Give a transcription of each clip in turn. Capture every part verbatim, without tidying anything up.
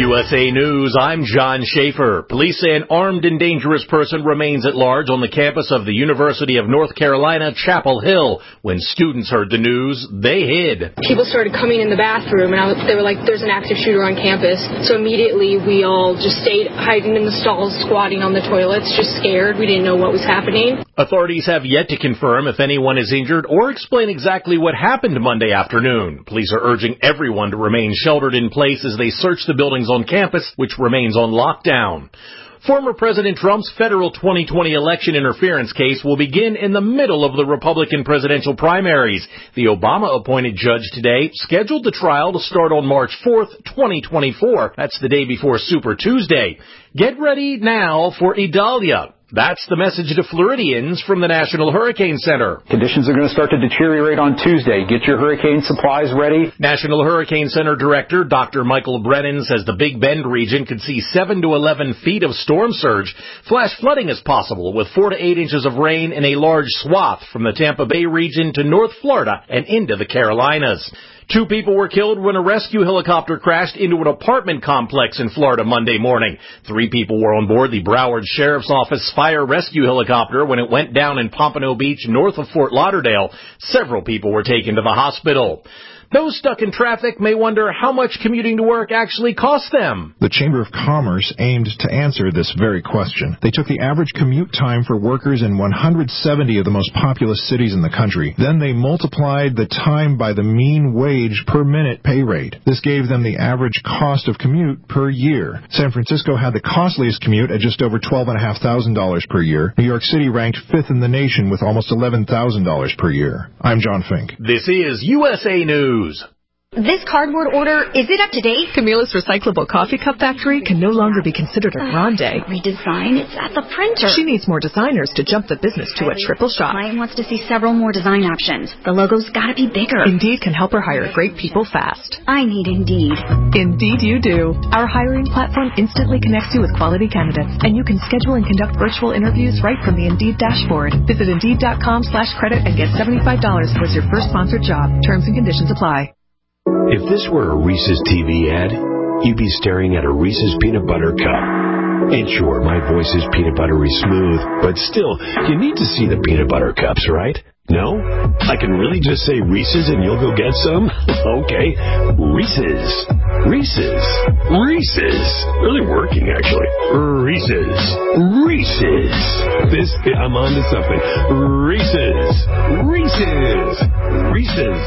U S A News, I'm John Schaefer. Police say an armed and dangerous person remains at large on the campus of the University of North Carolina, Chapel Hill. When students heard the news, they hid. People started coming in the bathroom, and I was, they were like, there's an active shooter on campus. So immediately we all just stayed hiding in the stalls, squatting on the toilets, just scared. We didn't know what was happening. Authorities have yet to confirm if anyone is injured or explain exactly what happened Monday afternoon. Police are urging everyone to remain sheltered in place as they search the buildings on campus, which remains on lockdown. Former President Trump's federal twenty twenty election interference case will begin in the middle of the Republican presidential primaries. The Obama-appointed judge today scheduled the trial to start on March fourth, twenty twenty-four. That's the day before Super Tuesday. Get ready now for Idalia. That's the message to Floridians from the National Hurricane Center. Conditions are going to start to deteriorate on Tuesday. Get your hurricane supplies ready. National Hurricane Center Director Doctor Michael Brennan says the Big Bend region could see seven to eleven feet of storm surge. Flash flooding is possible with four to eight inches of rain in a large swath from the Tampa Bay region to North Florida and into the Carolinas. Two people were killed when a rescue helicopter crashed into an apartment complex in Florida Monday morning. Three people were on board the Broward Sheriff's Office fire rescue helicopter when it went down in Pompano Beach north of Fort Lauderdale. Several people were taken to the hospital. Those stuck in traffic may wonder how much commuting to work actually costs them. The Chamber of Commerce aimed to answer this very question. They took the average commute time for workers in one hundred seventy of the most populous cities in the country. Then they multiplied the time by the mean wage per minute pay rate. This gave them the average cost of commute per year. San Francisco had the costliest commute at just over twelve thousand five hundred dollars per year. New York City ranked fifth in the nation with almost eleven thousand dollars per year. I'm John Fink. This is U S A News. This cardboard order, is it up to date? Camila's Recyclable Coffee Cup Factory can no longer be considered a grande. Uh, redesign? It's at the printer. She needs more designers to jump the business to a triple shot. Client wants to see several more design options. The logo's gotta be bigger. Indeed can help her hire great people fast. I need Indeed. Indeed you do. Our hiring platform instantly connects you with quality candidates, and you can schedule and conduct virtual interviews right from the Indeed dashboard. Visit Indeed.com slash credit and get seventy-five dollars towards your first sponsored job. Terms and conditions apply. If this were a Reese's T V ad, you'd be staring at a Reese's peanut butter cup. And sure, my voice is peanut buttery smooth, but still, you need to see the peanut butter cups, right? No? I can really just say Reese's and you'll go get some? Okay. Reese's. Reese's. Reese's. Really working, actually. Reese's. Reese's. This, I'm on to something. Reese's. Reese's. Reese's.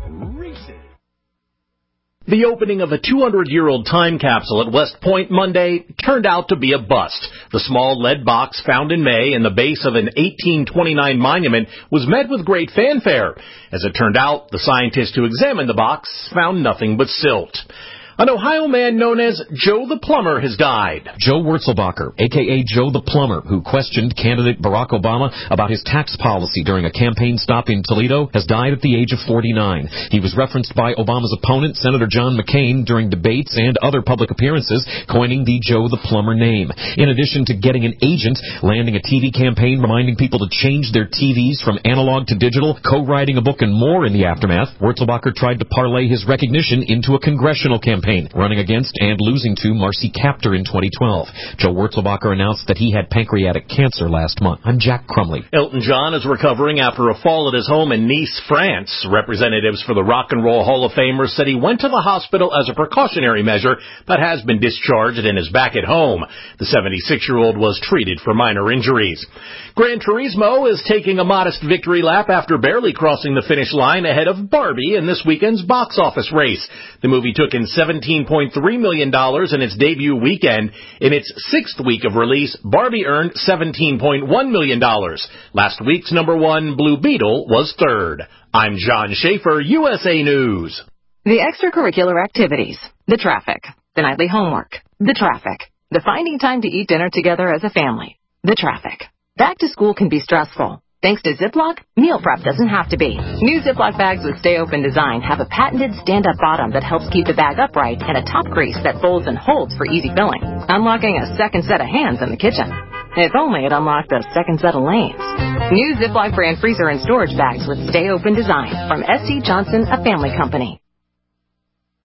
The opening of a two hundred year old time capsule at West Point Monday turned out to be a bust. The small lead box found in May in the base of an eighteen twenty-nine monument was met with great fanfare. As it turned out, the scientists who examined the box found nothing but silt. An Ohio man known as Joe the Plumber has died. Joe Wurzelbacher, a k a. Joe the Plumber, who questioned candidate Barack Obama about his tax policy during a campaign stop in Toledo, has died at the age of forty-nine. He was referenced by Obama's opponent, Senator John McCain, during debates and other public appearances, coining the Joe the Plumber name. In addition to getting an agent, landing a T V campaign reminding people to change their T Vs from analog to digital, co-writing a book, and more in the aftermath, Wurzelbacher tried to parlay his recognition into a congressional campaign, running against and losing to Marcy Kaptur in twenty twelve. Joe Wurzelbacher announced that he had pancreatic cancer last month. I'm Jack Crumley. Elton John is recovering after a fall at his home in Nice, France. Representatives for the Rock and Roll Hall of Famer said he went to the hospital as a precautionary measure, but has been discharged and is back at home. The seventy-six-year-old was treated for minor injuries. Gran Turismo is taking a modest victory lap after barely crossing the finish line ahead of Barbie in this weekend's box office race. The movie took in seventeen point three million dollars in its debut weekend. In its sixth week of release, Barbie earned seventeen point one million dollars. Last week's number one, Blue Beetle, was third. I'm John Schaefer, U S A News. The extracurricular activities, the traffic, the nightly homework, the traffic, the finding time to eat dinner together as a family, the traffic. Back to school can be stressful. Thanks to Ziploc, meal prep doesn't have to be. New Ziploc bags with Stay Open design have a patented stand-up bottom that helps keep the bag upright and a top crease that folds and holds for easy filling, unlocking a second set of hands in the kitchen. If only it unlocked a second set of lanes. New Ziploc brand freezer and storage bags with Stay Open design from S C Johnson, a family company.